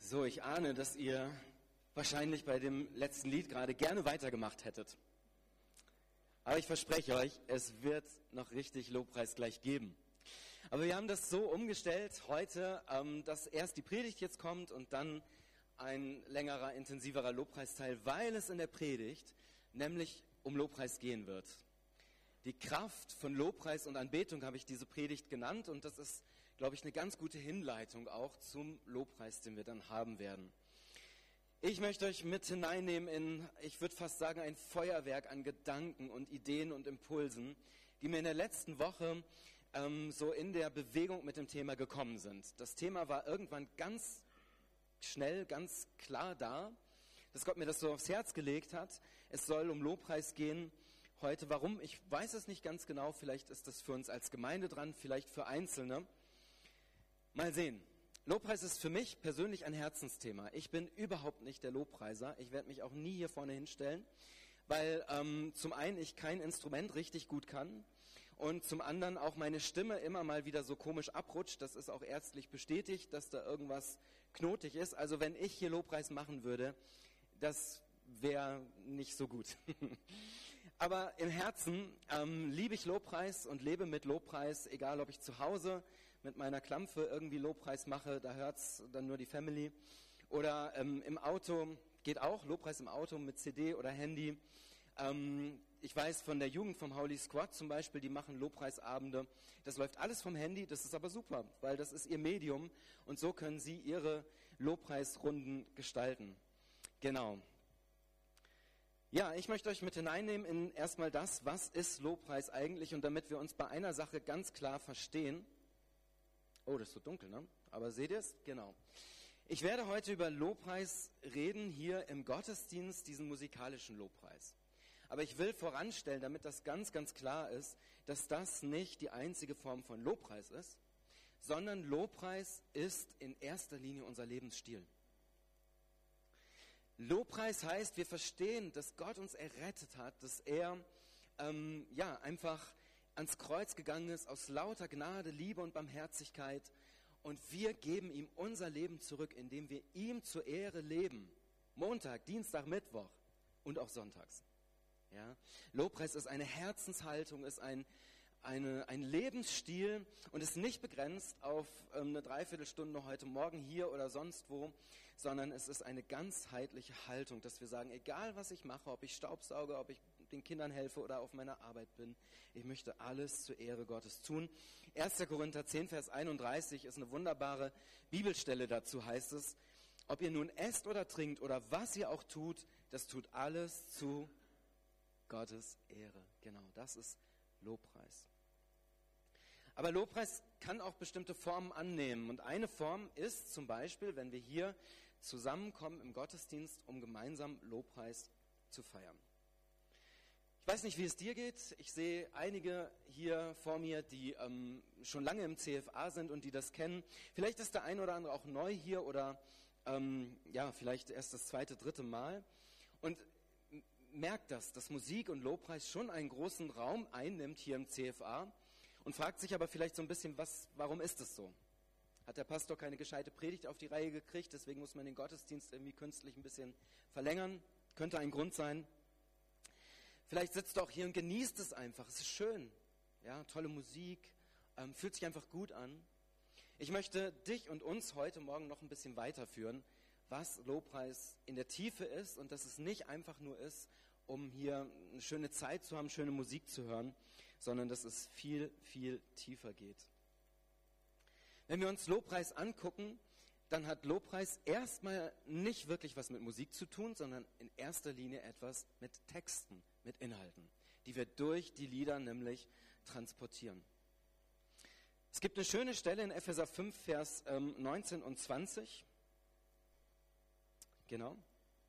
So, ich ahne, dass ihr wahrscheinlich bei dem letzten Lied gerade gerne weitergemacht hättet. Aber ich verspreche euch, es wird noch richtig Lobpreis gleich geben. Aber wir haben das so umgestellt heute, dass erst die Predigt jetzt kommt und dann ein längerer, intensiverer Lobpreisteil, weil es in der Predigt nämlich um Lobpreis gehen wird. Die Kraft von Lobpreis und Anbetung habe ich diese Predigt genannt und das ist, glaube ich, eine ganz gute Hinleitung auch zum Lobpreis, den wir dann haben werden. Ich möchte euch mit hineinnehmen in, ich würde fast sagen, ein Feuerwerk an Gedanken und Ideen und Impulsen, die mir in der letzten Woche so in der Bewegung mit dem Thema gekommen sind. Das Thema war irgendwann ganz schnell, ganz klar da, dass Gott mir das so aufs Herz gelegt hat. Es soll um Lobpreis gehen heute. Warum? Ich weiß es nicht ganz genau. Vielleicht ist das für uns als Gemeinde dran, vielleicht für Einzelne. Mal sehen. Lobpreis ist für mich persönlich ein Herzensthema. Ich bin überhaupt nicht der Lobpreiser. Ich werde mich auch nie hier vorne hinstellen, weil zum einen ich kein Instrument richtig gut kann und zum anderen auch meine Stimme immer mal wieder so komisch abrutscht. Das ist auch ärztlich bestätigt, dass da irgendwas knotig ist. Also wenn ich hier Lobpreis machen würde, das wäre nicht so gut. Aber im Herzen liebe ich Lobpreis und lebe mit Lobpreis, egal ob ich zu Hause mit meiner Klampfe irgendwie Lobpreis mache, da hört's dann nur die Family. Oder im Auto, geht auch, Lobpreis im Auto mit CD oder Handy. Ich weiß von der Jugend vom Holy Squad zum Beispiel, die machen Lobpreisabende. Das läuft alles vom Handy, das ist aber super, weil das ist ihr Medium und so können sie ihre Lobpreisrunden gestalten. Genau. Ja, ich möchte euch mit hineinnehmen in erstmal das, was ist Lobpreis eigentlich und damit wir uns bei einer Sache ganz klar verstehen. Oh, das ist so dunkel, ne? Aber seht ihr es? Genau. Ich werde heute über Lobpreis reden, hier im Gottesdienst, diesen musikalischen Lobpreis. Aber ich will voranstellen, damit das ganz, ganz klar ist, dass das nicht die einzige Form von Lobpreis ist, sondern Lobpreis ist in erster Linie unser Lebensstil. Lobpreis heißt, wir verstehen, dass Gott uns errettet hat, dass er einfach ans Kreuz gegangen ist aus lauter Gnade, Liebe und Barmherzigkeit und wir geben ihm unser Leben zurück, indem wir ihm zur Ehre leben. Montag, Dienstag, Mittwoch und auch sonntags. Ja? Lobpreis ist eine Herzenshaltung, ist ein Lebensstil und ist nicht begrenzt auf eine Dreiviertelstunde heute Morgen hier oder sonst wo, sondern es ist eine ganzheitliche Haltung, dass wir sagen, egal was ich mache, ob ich staubsauge, ob ich den Kindern helfe oder auf meiner Arbeit bin, ich möchte alles zur Ehre Gottes tun. 1. Korinther 10, Vers 31 ist eine wunderbare Bibelstelle dazu, heißt es, ob ihr nun esst oder trinkt oder was ihr auch tut, das tut alles zu Gottes Ehre. Genau, das ist Lobpreis. Aber Lobpreis kann auch bestimmte Formen annehmen. Und eine Form ist zum Beispiel, wenn wir hier zusammenkommen im Gottesdienst, um gemeinsam Lobpreis zu feiern. Ich weiß nicht, wie es dir geht. Ich sehe einige hier vor mir, die schon lange im CFA sind und die das kennen. Vielleicht ist der ein oder andere auch neu hier oder vielleicht erst das zweite, dritte Mal. Und merkt das, dass Musik und Lobpreis schon einen großen Raum einnimmt hier im CFA und fragt sich aber vielleicht so ein bisschen, warum ist es so? Hat der Pastor keine gescheite Predigt auf die Reihe gekriegt, deswegen muss man den Gottesdienst irgendwie künstlich ein bisschen verlängern? Könnte ein Grund sein. Vielleicht sitzt du auch hier und genießt es einfach, es ist schön, ja, tolle Musik, fühlt sich einfach gut an. Ich möchte dich und uns heute Morgen noch ein bisschen weiterführen, was Lobpreis in der Tiefe ist und dass es nicht einfach nur ist, um hier eine schöne Zeit zu haben, schöne Musik zu hören, sondern dass es viel, viel tiefer geht. Wenn wir uns Lobpreis angucken, dann hat Lobpreis erstmal nicht wirklich was mit Musik zu tun, sondern in erster Linie etwas mit Texten, mit Inhalten, die wir durch die Lieder nämlich transportieren. Es gibt eine schöne Stelle in Epheser 5, Vers 19 und 20. Genau.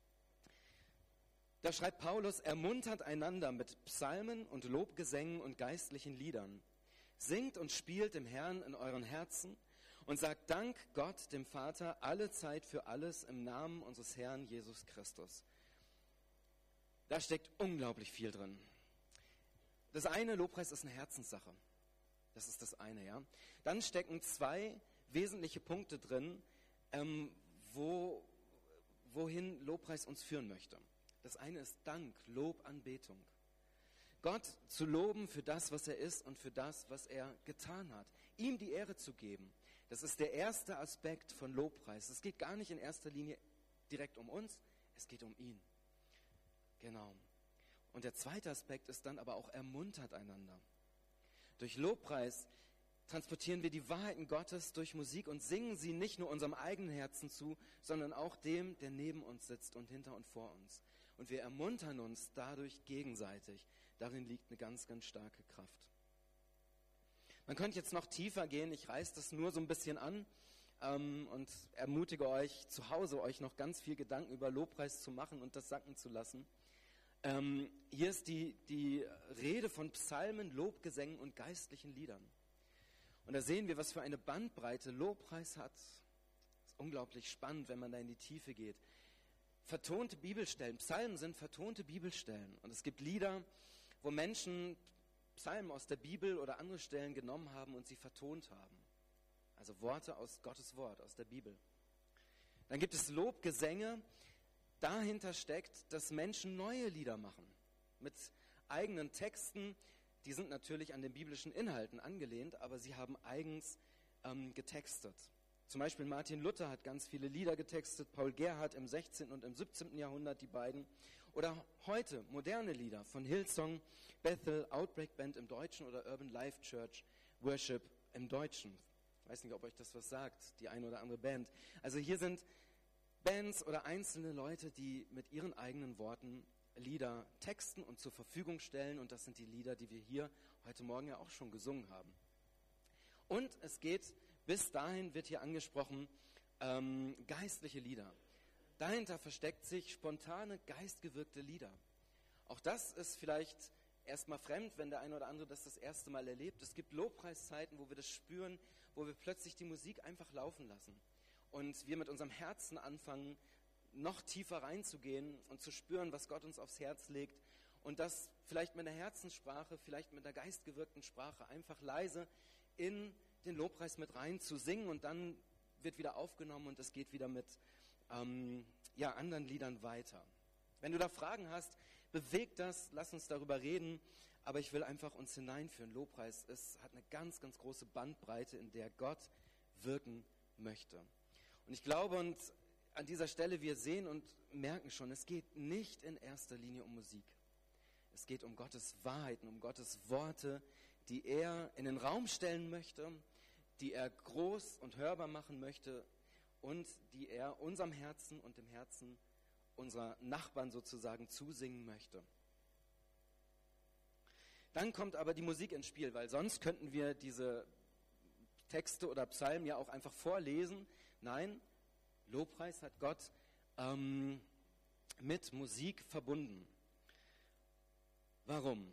Da schreibt Paulus, ermuntert einander mit Psalmen und Lobgesängen und geistlichen Liedern. Singt und spielt dem Herrn in euren Herzen und sagt Dank Gott, dem Vater, alle Zeit für alles im Namen unseres Herrn Jesus Christus. Da steckt unglaublich viel drin. Das eine, Lobpreis ist eine Herzenssache. Das ist das eine, ja. Dann stecken zwei wesentliche Punkte drin, wohin Lobpreis uns führen möchte. Das eine ist Dank, Lob, Anbetung. Gott zu loben für das, was er ist und für das, was er getan hat. Ihm die Ehre zu geben. Das ist der erste Aspekt von Lobpreis. Es geht gar nicht in erster Linie direkt um uns, es geht um ihn. Genau. Und der zweite Aspekt ist dann aber auch ermuntert einander. Durch Lobpreis transportieren wir die Wahrheiten Gottes durch Musik und singen sie nicht nur unserem eigenen Herzen zu, sondern auch dem, der neben uns sitzt und hinter und vor uns. Und wir ermuntern uns dadurch gegenseitig. Darin liegt eine ganz, ganz starke Kraft. Man könnte jetzt noch tiefer gehen, ich reiße das nur so ein bisschen an und ermutige euch, zu Hause euch noch ganz viel Gedanken über Lobpreis zu machen und das sacken zu lassen. Hier ist die Rede von Psalmen, Lobgesängen und geistlichen Liedern. Und da sehen wir, was für eine Bandbreite Lobpreis hat. Das ist unglaublich spannend, wenn man da in die Tiefe geht. Vertonte Bibelstellen, Psalmen sind vertonte Bibelstellen. Und es gibt Lieder, wo Menschen Psalmen aus der Bibel oder andere Stellen genommen haben und sie vertont haben. Also Worte aus Gottes Wort, aus der Bibel. Dann gibt es Lobgesänge. Dahinter steckt, dass Menschen neue Lieder machen. Mit eigenen Texten. Die sind natürlich an den biblischen Inhalten angelehnt, aber sie haben eigens getextet. Zum Beispiel Martin Luther hat ganz viele Lieder getextet, Paul Gerhardt im 16. und im 17. Jahrhundert, die beiden. Oder heute moderne Lieder von Hillsong, Bethel, Outbreak Band im Deutschen oder Urban Life Church Worship im Deutschen. Ich weiß nicht, ob euch das was sagt, die eine oder andere Band. Also hier sind Bands oder einzelne Leute, die mit ihren eigenen Worten Lieder texten und zur Verfügung stellen. Und das sind die Lieder, die wir hier heute Morgen ja auch schon gesungen haben. Und es geht, bis dahin wird hier angesprochen, geistliche Lieder. Dahinter versteckt sich spontane, geistgewirkte Lieder. Auch das ist vielleicht erstmal fremd, wenn der eine oder andere das erste Mal erlebt. Es gibt Lobpreiszeiten, wo wir das spüren, wo wir plötzlich die Musik einfach laufen lassen. Und wir mit unserem Herzen anfangen, noch tiefer reinzugehen und zu spüren, was Gott uns aufs Herz legt. Und das vielleicht mit einer Herzenssprache, vielleicht mit einer geistgewirkten Sprache einfach leise in den Lobpreis mit rein zu singen. Und dann wird wieder aufgenommen und es geht wieder mit anderen Liedern weiter. Wenn du da Fragen hast, bewegt das, lass uns darüber reden. Aber ich will einfach uns hineinführen. Lobpreis hat eine ganz, ganz große Bandbreite, in der Gott wirken möchte. Und ich glaube, und an dieser Stelle, wir sehen und merken schon, es geht nicht in erster Linie um Musik. Es geht um Gottes Wahrheiten, um Gottes Worte, die er in den Raum stellen möchte, die er groß und hörbar machen möchte und die er unserem Herzen und dem Herzen unserer Nachbarn sozusagen zusingen möchte. Dann kommt aber die Musik ins Spiel, weil sonst könnten wir diese Texte oder Psalmen ja auch einfach vorlesen. Nein, Lobpreis hat Gott mit Musik verbunden. Warum?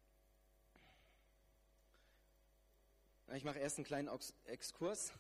Ich mache erst einen kleinen Exkurs.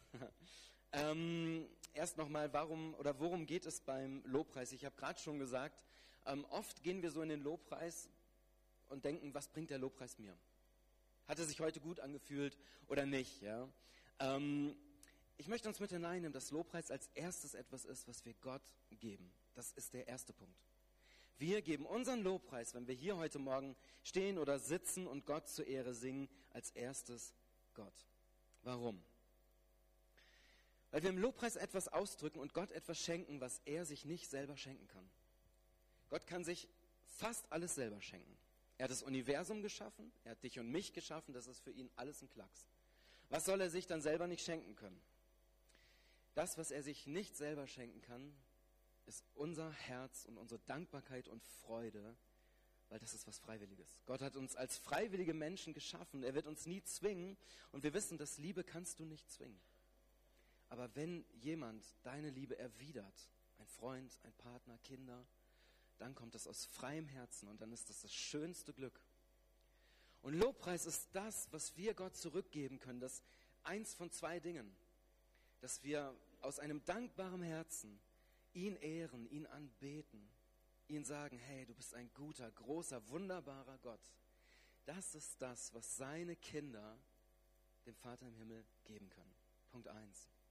Erst nochmal, worum geht es beim Lobpreis? Ich habe gerade schon gesagt, oft gehen wir so in den Lobpreis und denken, was bringt der Lobpreis mir? Hat er sich heute gut angefühlt oder nicht? Ja? Ich möchte uns mit hineinnehmen, dass Lobpreis als erstes etwas ist, was wir Gott geben. Das ist der erste Punkt. Wir geben unseren Lobpreis, wenn wir hier heute Morgen stehen oder sitzen und Gott zur Ehre singen, als erstes Gott. Warum? Weil wir im Lobpreis etwas ausdrücken und Gott etwas schenken, was er sich nicht selber schenken kann. Gott kann sich fast alles selber schenken. Er hat das Universum geschaffen, er hat dich und mich geschaffen, das ist für ihn alles ein Klacks. Was soll er sich dann selber nicht schenken können? Das, was er sich nicht selber schenken kann, ist unser Herz und unsere Dankbarkeit und Freude, weil das ist was Freiwilliges. Gott hat uns als freiwillige Menschen geschaffen. Er wird uns nie zwingen. Und wir wissen, dass Liebe kannst du nicht zwingen. Aber wenn jemand deine Liebe erwidert, ein Freund, ein Partner, Kinder, dann kommt das aus freiem Herzen und dann ist das das schönste Glück. Und Lobpreis ist das, was wir Gott zurückgeben können. Das eins von zwei Dingen. Dass wir aus einem dankbaren Herzen ihn ehren, ihn anbeten, ihn sagen, hey, du bist ein guter, großer, wunderbarer Gott. Das ist das, was seine Kinder dem Vater im Himmel geben können. Punkt 1.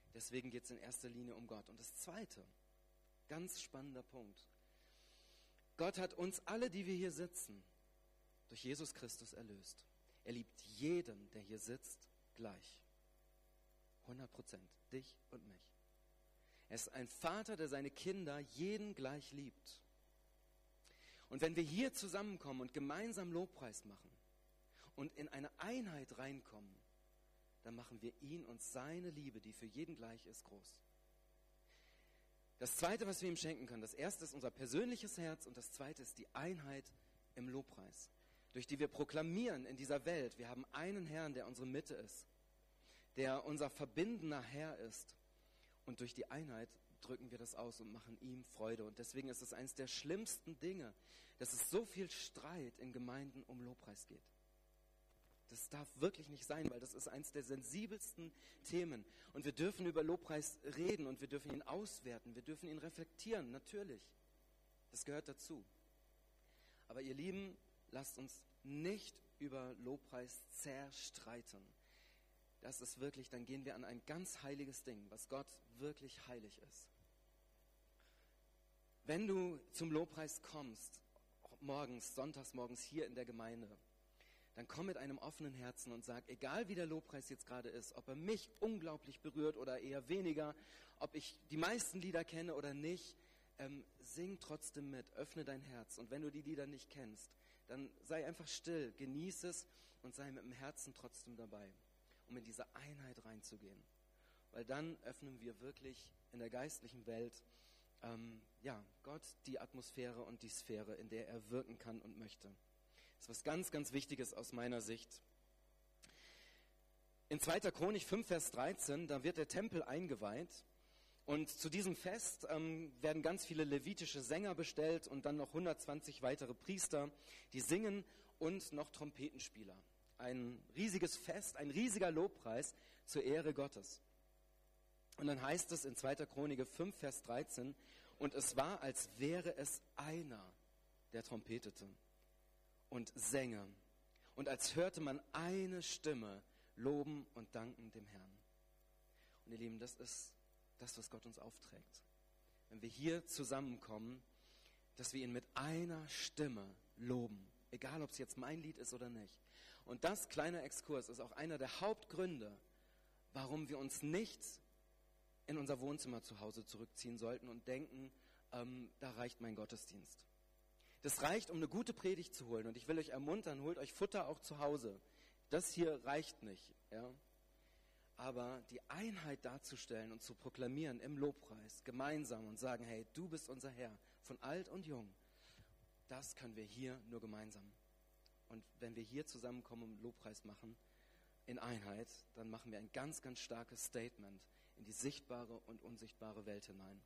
Deswegen geht es in erster Linie um Gott. Und das Zweite, ganz spannender Punkt. Gott hat uns alle, die wir hier sitzen, durch Jesus Christus erlöst. Er liebt jeden, der hier sitzt, gleich. 100%, dich und mich. Er ist ein Vater, der seine Kinder jeden gleich liebt. Und wenn wir hier zusammenkommen und gemeinsam Lobpreis machen und in eine Einheit reinkommen, dann machen wir ihn und seine Liebe, die für jeden gleich ist, groß. Das Zweite, was wir ihm schenken können, das Erste ist unser persönliches Herz und das Zweite ist die Einheit im Lobpreis, durch die wir proklamieren in dieser Welt, wir haben einen Herrn, der unsere Mitte ist, der unser verbindender Herr ist. Und durch die Einheit drücken wir das aus und machen ihm Freude. Und deswegen ist es eines der schlimmsten Dinge, dass es so viel Streit in Gemeinden um Lobpreis geht. Das darf wirklich nicht sein, weil das ist eines der sensibelsten Themen. Und wir dürfen über Lobpreis reden und wir dürfen ihn auswerten, wir dürfen ihn reflektieren, natürlich. Das gehört dazu. Aber ihr Lieben, lasst uns nicht über Lobpreis zerstreiten. Das ist wirklich, dann gehen wir an ein ganz heiliges Ding, was Gott wirklich heilig ist. Wenn du zum Lobpreis kommst, morgens, sonntags morgens hier in der Gemeinde, dann komm mit einem offenen Herzen und sag, egal wie der Lobpreis jetzt gerade ist, ob er mich unglaublich berührt oder eher weniger, ob ich die meisten Lieder kenne oder nicht, sing trotzdem mit, öffne dein Herz. Und wenn du die Lieder nicht kennst, dann sei einfach still, genieße es und sei mit dem Herzen trotzdem dabei, um in diese Einheit reinzugehen. Weil dann öffnen wir wirklich in der geistlichen Welt Gott die Atmosphäre und die Sphäre, in der er wirken kann und möchte. Das ist was ganz, ganz Wichtiges aus meiner Sicht. In 2. Chronik 5, Vers 13, da wird der Tempel eingeweiht. Und zu diesem Fest werden ganz viele levitische Sänger bestellt und dann noch 120 weitere Priester, die singen und noch Trompetenspieler. Ein riesiges Fest, ein riesiger Lobpreis zur Ehre Gottes. Und dann heißt es in 2. Chronik 5, Vers 13, und es war, als wäre es einer, der trompetete und sänge. Und als hörte man eine Stimme loben und danken dem Herrn. Und ihr Lieben, das ist das, was Gott uns aufträgt. Wenn wir hier zusammenkommen, dass wir ihn mit einer Stimme loben. Egal, ob es jetzt mein Lied ist oder nicht. Und das, kleiner Exkurs, ist auch einer der Hauptgründe, warum wir uns nicht in unser Wohnzimmer zu Hause zurückziehen sollten und denken, da reicht mein Gottesdienst. Das reicht, um eine gute Predigt zu holen. Und ich will euch ermuntern, holt euch Futter auch zu Hause. Das hier reicht nicht. Ja? Aber die Einheit darzustellen und zu proklamieren im Lobpreis, gemeinsam und sagen, hey, du bist unser Herr, von alt und jung, das können wir hier nur gemeinsam. Und wenn wir hier zusammenkommen und Lobpreis machen, in Einheit, dann machen wir ein ganz, ganz starkes Statement in die sichtbare und unsichtbare Welt hinein.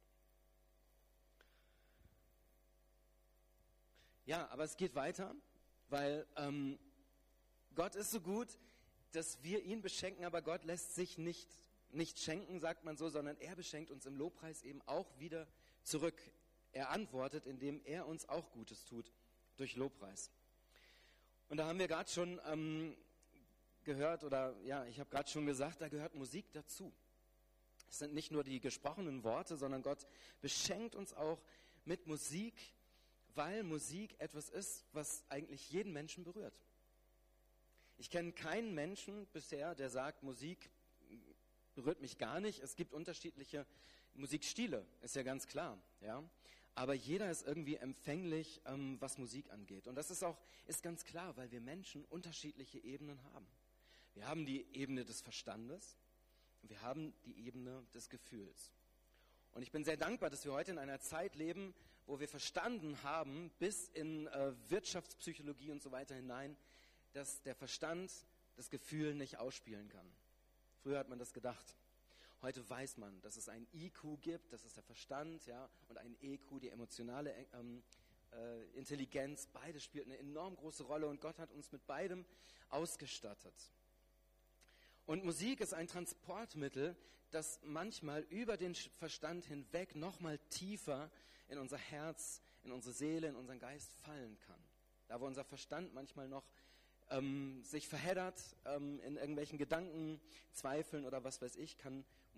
Ja, aber es geht weiter, weil Gott ist so gut, dass wir ihn beschenken, aber Gott lässt sich nicht schenken, sagt man so, sondern er beschenkt uns im Lobpreis eben auch wieder zurück. Er antwortet, indem er uns auch Gutes tut durch Lobpreis. Und da haben wir gerade schon gehört, ich habe gerade schon gesagt, da gehört Musik dazu. Es sind nicht nur die gesprochenen Worte, sondern Gott beschenkt uns auch mit Musik, weil Musik etwas ist, was eigentlich jeden Menschen berührt. Ich kenne keinen Menschen bisher, der sagt, Musik berührt mich gar nicht. Es gibt unterschiedliche Musikstile, ist ja ganz klar. Ja? Aber jeder ist irgendwie empfänglich, was Musik angeht. Und das ist ganz klar, weil wir Menschen unterschiedliche Ebenen haben. Wir haben die Ebene des Verstandes und wir haben die Ebene des Gefühls. Und ich bin sehr dankbar, dass wir heute in einer Zeit leben, wo wir verstanden haben, bis in Wirtschaftspsychologie und so weiter hinein, dass der Verstand das Gefühl nicht ausspielen kann. Früher hat man das gedacht. Heute weiß man, dass es ein IQ gibt, das ist der Verstand, ja, und ein EQ, die emotionale Intelligenz. Beides spielt eine enorm große Rolle und Gott hat uns mit beidem ausgestattet. Und Musik ist ein Transportmittel, das manchmal über den Verstand hinweg nochmal tiefer in unser Herz, in unsere Seele, in unseren Geist fallen kann. Da wo unser Verstand manchmal noch sich verheddert in irgendwelchen Gedanken, Zweifeln oder was weiß ich, kann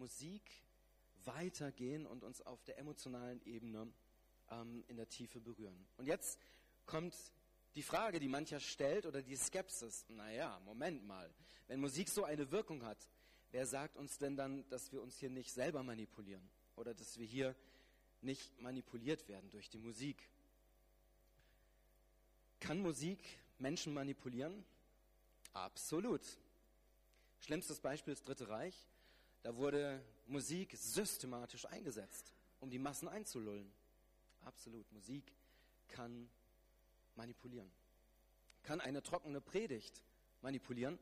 Musik weitergehen und uns auf der emotionalen Ebene in der Tiefe berühren. Und jetzt kommt die Frage, die mancher stellt, oder die Skepsis. Naja, Moment mal, wenn Musik so eine Wirkung hat, wer sagt uns denn dann, dass wir uns hier nicht selber manipulieren? Oder dass wir hier nicht manipuliert werden durch die Musik? Kann Musik Menschen manipulieren? Absolut. Schlimmstes Beispiel ist das Dritte Reich. Da wurde Musik systematisch eingesetzt, um die Massen einzulullen. Absolut. Musik kann manipulieren. Kann eine trockene Predigt manipulieren?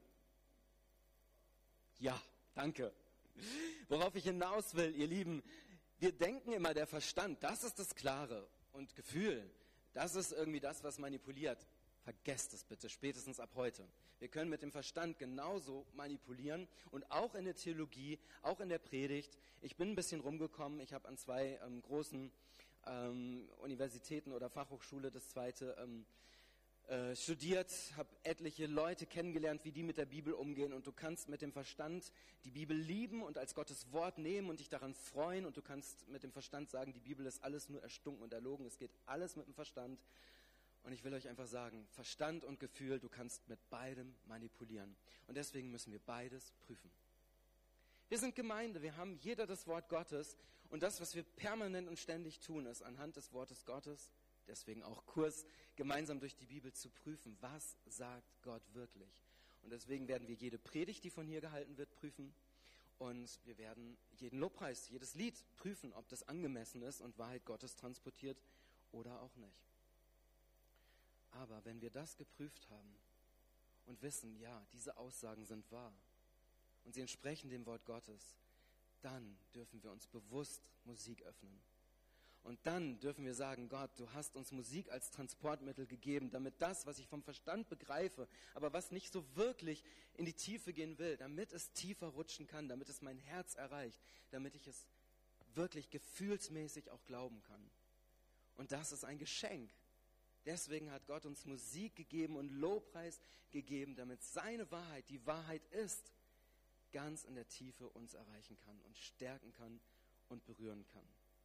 Ja, danke. Worauf ich hinaus will, ihr Lieben, wir denken immer, der Verstand, das ist das Klare und Gefühl, das ist irgendwie das, was manipuliert. Vergesst es bitte, spätestens ab heute. Wir können mit dem Verstand genauso manipulieren und auch in der Theologie, auch in der Predigt. Ich bin ein bisschen rumgekommen, ich habe an 2 großen Universitäten oder Fachhochschule, das zweite, studiert, habe etliche Leute kennengelernt, wie die mit der Bibel umgehen, und du kannst mit dem Verstand die Bibel lieben und als Gottes Wort nehmen und dich daran freuen, und du kannst mit dem Verstand sagen, die Bibel ist alles nur erstunken und erlogen, es geht alles mit dem Verstand. Und ich will euch einfach sagen, Verstand und Gefühl, du kannst mit beidem manipulieren. Und deswegen müssen wir beides prüfen. Wir sind Gemeinde, wir haben jeder das Wort Gottes, und das, was wir permanent und ständig tun, ist anhand des Wortes Gottes, deswegen auch Kurs, gemeinsam durch die Bibel zu prüfen, was sagt Gott wirklich. Und deswegen werden wir jede Predigt, die von hier gehalten wird, prüfen, und wir werden jeden Lobpreis, jedes Lied prüfen, ob das angemessen ist und Wahrheit Gottes transportiert oder auch nicht. Aber wenn wir das geprüft haben und wissen, ja, diese Aussagen sind wahr und sie entsprechen dem Wort Gottes, dann dürfen wir uns bewusst Musik öffnen. Und dann dürfen wir sagen, Gott, du hast uns Musik als Transportmittel gegeben, damit das, was ich vom Verstand begreife, aber was nicht so wirklich in die Tiefe gehen will, damit es tiefer rutschen kann, damit es mein Herz erreicht, damit ich es wirklich gefühlsmäßig auch glauben kann. Und das ist ein Geschenk. Deswegen hat Gott uns Musik gegeben und Lobpreis gegeben, damit seine Wahrheit, die Wahrheit ist, ganz in der Tiefe uns erreichen kann und stärken kann und berühren kann.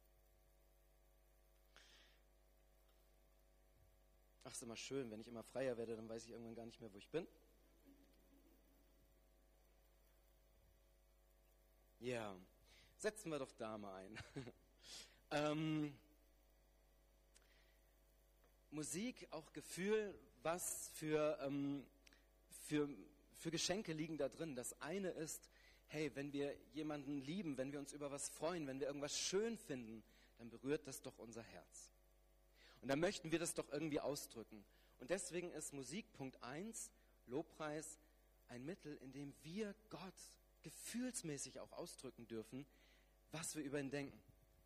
Ach, ist immer schön, wenn ich immer freier werde, dann weiß ich irgendwann gar nicht mehr, wo ich bin. Ja, setzen wir doch da mal ein. Musik, auch Gefühl, was für Geschenke liegen da drin. Das eine ist, hey, wenn wir jemanden lieben, wenn wir uns über was freuen, wenn wir irgendwas schön finden, dann berührt das doch unser Herz. Und dann möchten wir das doch irgendwie ausdrücken. Und deswegen ist Musik, Punkt 1, Lobpreis, ein Mittel, in dem wir Gott gefühlsmäßig auch ausdrücken dürfen, was wir über ihn denken.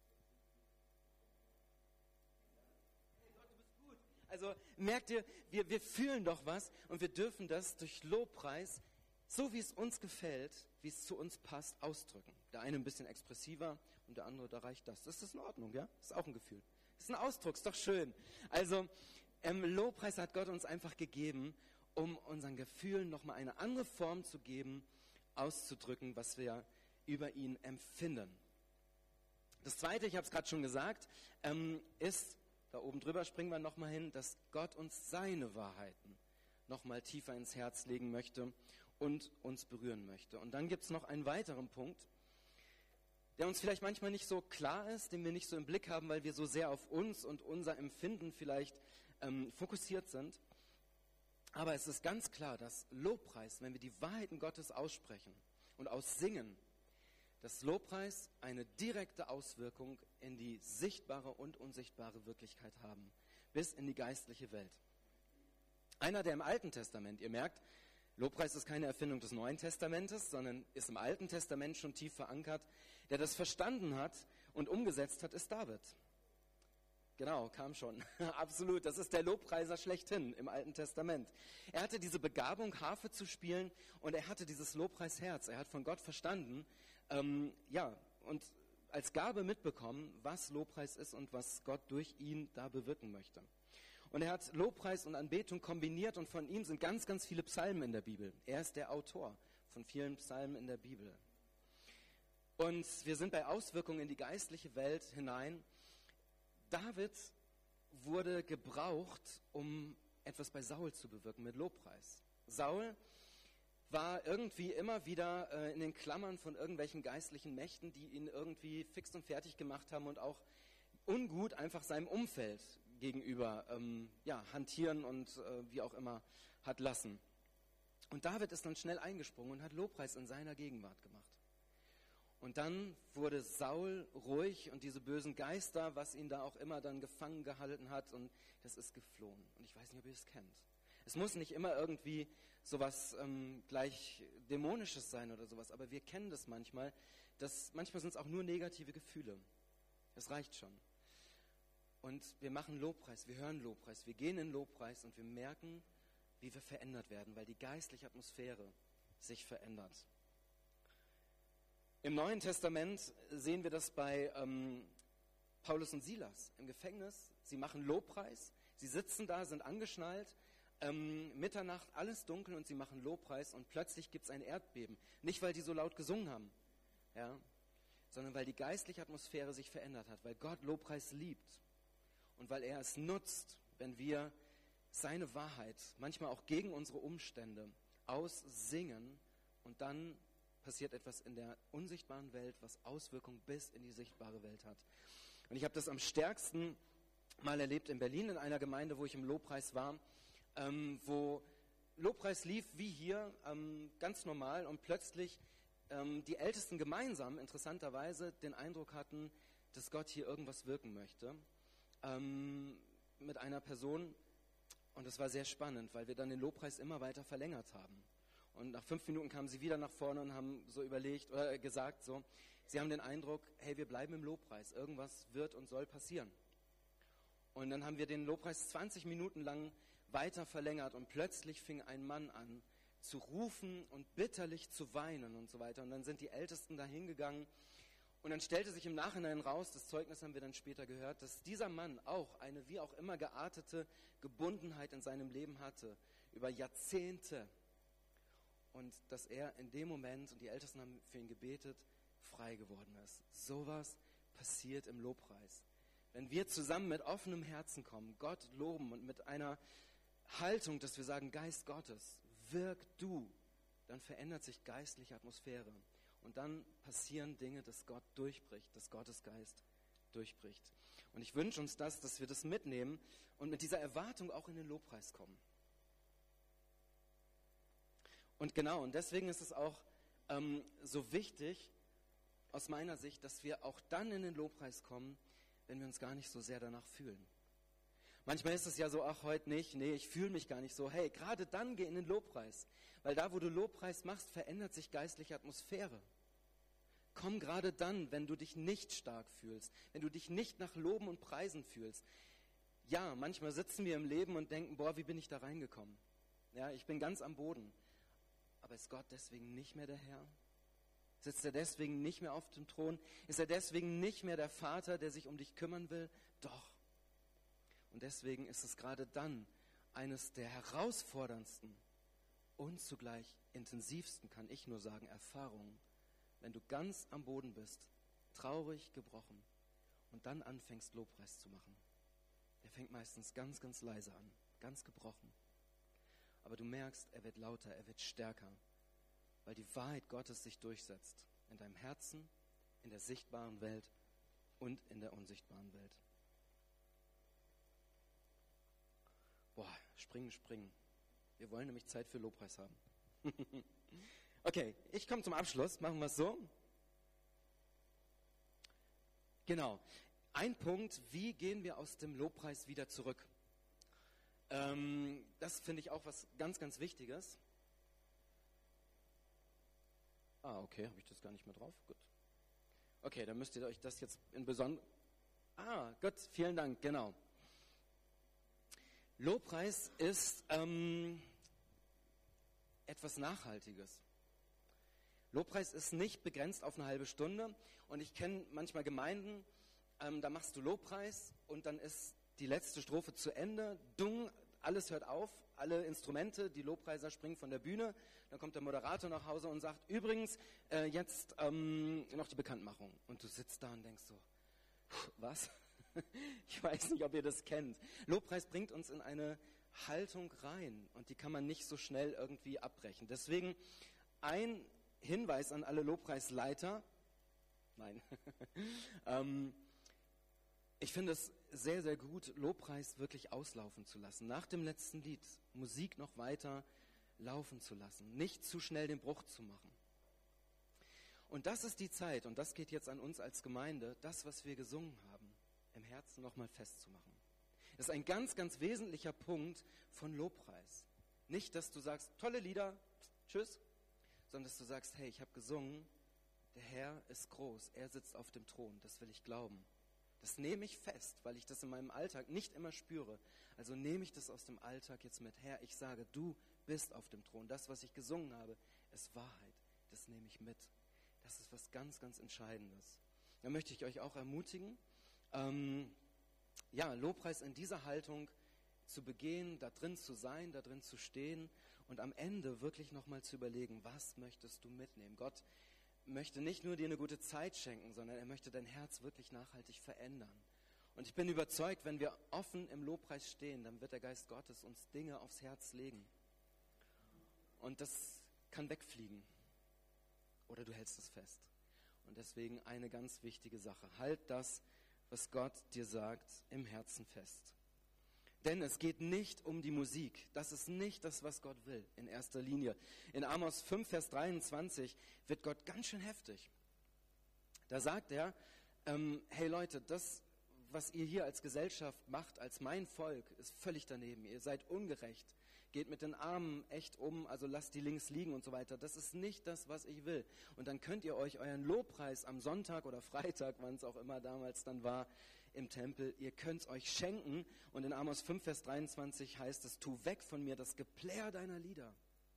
Also merkt ihr, wir fühlen doch was, und wir dürfen das durch Lobpreis, so wie es uns gefällt, wie es zu uns passt, ausdrücken. Der eine ein bisschen expressiver und der andere, da reicht das. Das ist in Ordnung, ja? Das ist auch ein Gefühl. Das ist ein Ausdruck, ist doch schön. Also Lobpreis hat Gott uns einfach gegeben, um unseren Gefühlen nochmal eine andere Form zu geben, auszudrücken, was wir über ihn empfinden. Das Zweite, ich habe es gerade schon gesagt, ist, da oben drüber springen wir nochmal hin, dass Gott uns seine Wahrheiten nochmal tiefer ins Herz legen möchte und uns berühren möchte. Und dann gibt es noch einen weiteren Punkt, der uns vielleicht manchmal nicht so klar ist, den wir nicht so im Blick haben, weil wir so sehr auf uns und unser Empfinden vielleicht fokussiert sind. Aber es ist ganz klar, dass Lobpreis, wenn wir die Wahrheiten Gottes aussprechen und aussingen, dass Lobpreis eine direkte Auswirkung in die sichtbare und unsichtbare Wirklichkeit haben, bis in die geistliche Welt. Einer, der im Alten Testament, ihr merkt, Lobpreis ist keine Erfindung des Neuen Testamentes, sondern ist im Alten Testament schon tief verankert, der das verstanden hat und umgesetzt hat, ist David. Genau, kam schon. Absolut, das ist der Lobpreiser schlechthin im Alten Testament. Er hatte diese Begabung, Harfe zu spielen, und er hatte dieses Lobpreisherz. Er hat von Gott verstanden, und als Gabe mitbekommen, was Lobpreis ist und was Gott durch ihn da bewirken möchte. Und er hat Lobpreis und Anbetung kombiniert, und von ihm sind ganz, ganz viele Psalmen in der Bibel. Er ist der Autor von vielen Psalmen in der Bibel. Und wir sind bei Auswirkungen in die geistliche Welt hinein. David wurde gebraucht, um etwas bei Saul zu bewirken mit Lobpreis. Saul war irgendwie immer wieder in den Klammern von irgendwelchen geistlichen Mächten, die ihn irgendwie fix und fertig gemacht haben und auch ungut einfach seinem Umfeld gegenüber hantieren und wie auch immer hat lassen. Und David ist dann schnell eingesprungen und hat Lobpreis in seiner Gegenwart gemacht. Und dann wurde Saul ruhig und diese bösen Geister, was ihn da auch immer dann gefangen gehalten hat, und das ist geflohen. Und ich weiß nicht, ob ihr es kennt. Es muss nicht immer irgendwie sowas gleich Dämonisches sein oder sowas, aber wir kennen das manchmal. Manchmal sind es auch nur negative Gefühle. Das reicht schon. Und wir machen Lobpreis, wir hören Lobpreis, wir gehen in Lobpreis und wir merken, wie wir verändert werden, weil die geistliche Atmosphäre sich verändert. Im Neuen Testament sehen wir das bei Paulus und Silas im Gefängnis. Sie machen Lobpreis, sie sitzen da, sind angeschnallt, Mitternacht, alles dunkel und sie machen Lobpreis und plötzlich gibt es ein Erdbeben. Nicht, weil die so laut gesungen haben, ja, sondern weil die geistliche Atmosphäre sich verändert hat, weil Gott Lobpreis liebt und weil er es nutzt, wenn wir seine Wahrheit, manchmal auch gegen unsere Umstände, aussingen, und dann passiert etwas in der unsichtbaren Welt, was Auswirkungen bis in die sichtbare Welt hat. Und ich habe das am stärksten mal erlebt in Berlin, in einer Gemeinde, wo ich im Lobpreis war, wo Lobpreis lief wie hier, ganz normal, und plötzlich die Ältesten gemeinsam, interessanterweise, den Eindruck hatten, dass Gott hier irgendwas wirken möchte, mit einer Person. Und das war sehr spannend, weil wir dann den Lobpreis immer weiter verlängert haben. Und nach 5 Minuten kamen sie wieder nach vorne und haben so überlegt oder gesagt, so, sie haben den Eindruck, hey, wir bleiben im Lobpreis, irgendwas wird und soll passieren. Und dann haben wir den Lobpreis 20 Minuten lang weiter verlängert und plötzlich fing ein Mann an zu rufen und bitterlich zu weinen und so weiter. Und dann sind die Ältesten da hingegangen und dann stellte sich im Nachhinein raus, das Zeugnis haben wir dann später gehört, dass dieser Mann auch eine wie auch immer geartete Gebundenheit in seinem Leben hatte, über Jahrzehnte. Und dass er in dem Moment, und die Ältesten haben für ihn gebetet, frei geworden ist. Sowas passiert im Lobpreis. Wenn wir zusammen mit offenem Herzen kommen, Gott loben und mit einer Haltung, dass wir sagen, Geist Gottes, wirk du, dann verändert sich geistliche Atmosphäre. Und dann passieren Dinge, dass Gott durchbricht, dass Gottes Geist durchbricht. Und ich wünsche uns das, dass wir das mitnehmen und mit dieser Erwartung auch in den Lobpreis kommen. Und genau, und deswegen ist es auch so wichtig, aus meiner Sicht, dass wir auch dann in den Lobpreis kommen, wenn wir uns gar nicht so sehr danach fühlen. Manchmal ist es ja so, ach, heute nicht, nee, ich fühle mich gar nicht so. Hey, gerade dann geh in den Lobpreis, weil da, wo du Lobpreis machst, verändert sich geistliche Atmosphäre. Komm gerade dann, wenn du dich nicht stark fühlst, wenn du dich nicht nach Loben und Preisen fühlst. Ja, manchmal sitzen wir im Leben und denken, boah, wie bin ich da reingekommen? Ja, ich bin ganz am Boden. Aber ist Gott deswegen nicht mehr der Herr? Sitzt er deswegen nicht mehr auf dem Thron? Ist er deswegen nicht mehr der Vater, der sich um dich kümmern will? Doch. Und deswegen ist es gerade dann eines der herausforderndsten und zugleich intensivsten, kann ich nur sagen, Erfahrungen, wenn du ganz am Boden bist, traurig, gebrochen und dann anfängst, Lobpreis zu machen. Der fängt meistens ganz, ganz leise an, ganz gebrochen. Aber du merkst, er wird lauter, er wird stärker, weil die Wahrheit Gottes sich durchsetzt. In deinem Herzen, in der sichtbaren Welt und in der unsichtbaren Welt. Boah, springen. Wir wollen nämlich Zeit für Lobpreis haben. Okay, ich komme zum Abschluss. Machen wir es so. Genau. Ein Punkt, wie gehen wir aus dem Lobpreis wieder zurück? Das finde ich auch was ganz, ganz Wichtiges. Okay, habe ich das gar nicht mehr drauf? Gut. Okay, dann müsst ihr euch das jetzt in besonderen... Gut, vielen Dank, genau. Lobpreis ist etwas Nachhaltiges. Lobpreis ist nicht begrenzt auf eine halbe Stunde. Und ich kenne manchmal Gemeinden, da machst du Lobpreis und dann ist die letzte Strophe zu Ende, alles hört auf, alle Instrumente, die Lobpreiser springen von der Bühne, dann kommt der Moderator nach Hause und sagt, übrigens, jetzt noch die Bekanntmachung. Und du sitzt da und denkst so, was? Ich weiß nicht, ob ihr das kennt. Lobpreis bringt uns in eine Haltung rein und die kann man nicht so schnell irgendwie abbrechen. Deswegen ein Hinweis an alle Lobpreisleiter. Nein. Ich finde es sehr, sehr gut, Lobpreis wirklich auslaufen zu lassen. Nach dem letzten Lied Musik noch weiter laufen zu lassen. Nicht zu schnell den Bruch zu machen. Und das ist die Zeit, und das geht jetzt an uns als Gemeinde, das, was wir gesungen haben, im Herzen nochmal festzumachen. Das ist ein ganz, ganz wesentlicher Punkt von Lobpreis. Nicht, dass du sagst, tolle Lieder, tschüss, sondern dass du sagst, hey, ich habe gesungen, der Herr ist groß, er sitzt auf dem Thron, das will ich glauben. Das nehme ich fest, weil ich das in meinem Alltag nicht immer spüre. Also nehme ich das aus dem Alltag jetzt mit. Herr, ich sage, du bist auf dem Thron. Das, was ich gesungen habe, ist Wahrheit. Das nehme ich mit. Das ist was ganz, ganz Entscheidendes. Da möchte ich euch auch ermutigen, Lobpreis in dieser Haltung zu begehen, da drin zu sein, da drin zu stehen und am Ende wirklich nochmal zu überlegen, was möchtest du mitnehmen? Gott möchte nicht nur dir eine gute Zeit schenken, sondern er möchte dein Herz wirklich nachhaltig verändern. Und ich bin überzeugt, wenn wir offen im Lobpreis stehen, dann wird der Geist Gottes uns Dinge aufs Herz legen. Und das kann wegfliegen. Oder du hältst es fest. Und deswegen eine ganz wichtige Sache. Halt das, was Gott dir sagt, im Herzen fest. Denn es geht nicht um die Musik. Das ist nicht das, was Gott will, in erster Linie. In Amos 5, Vers 23 wird Gott ganz schön heftig. Da sagt er, hey Leute, das, was ihr hier als Gesellschaft macht, als mein Volk, ist völlig daneben. Ihr seid ungerecht. Geht mit den Armen echt um, also lasst die links liegen und so weiter. Das ist nicht das, was ich will. Und dann könnt ihr euch euren Lobpreis am Sonntag oder Freitag, wann es auch immer damals dann war, im Tempel, ihr könnt es euch schenken. Und in Amos 5, Vers 23 heißt es, tu weg von mir das Geplär deiner Lieder.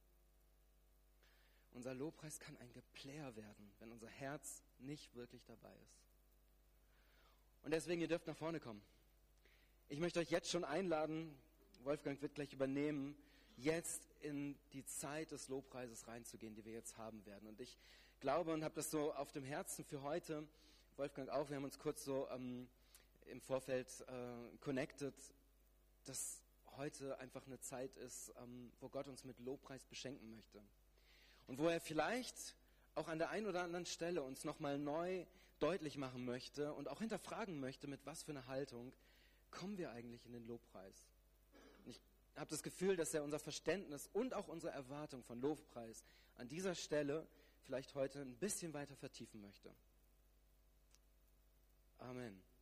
Unser Lobpreis kann ein Geplär werden, wenn unser Herz nicht wirklich dabei ist. Und deswegen, ihr dürft nach vorne kommen. Ich möchte euch jetzt schon einladen, Wolfgang wird gleich übernehmen, jetzt in die Zeit des Lobpreises reinzugehen, die wir jetzt haben werden. Und ich glaube und habe das so auf dem Herzen für heute, Wolfgang auch, wir haben uns kurz so im Vorfeld connected, dass heute einfach eine Zeit ist, wo Gott uns mit Lobpreis beschenken möchte. Und wo er vielleicht auch an der einen oder anderen Stelle uns nochmal neu deutlich machen möchte und auch hinterfragen möchte, mit was für einer Haltung kommen wir eigentlich in den Lobpreis. Und ich habe das Gefühl, dass er unser Verständnis und auch unsere Erwartung von Lobpreis an dieser Stelle vielleicht heute ein bisschen weiter vertiefen möchte. Amen.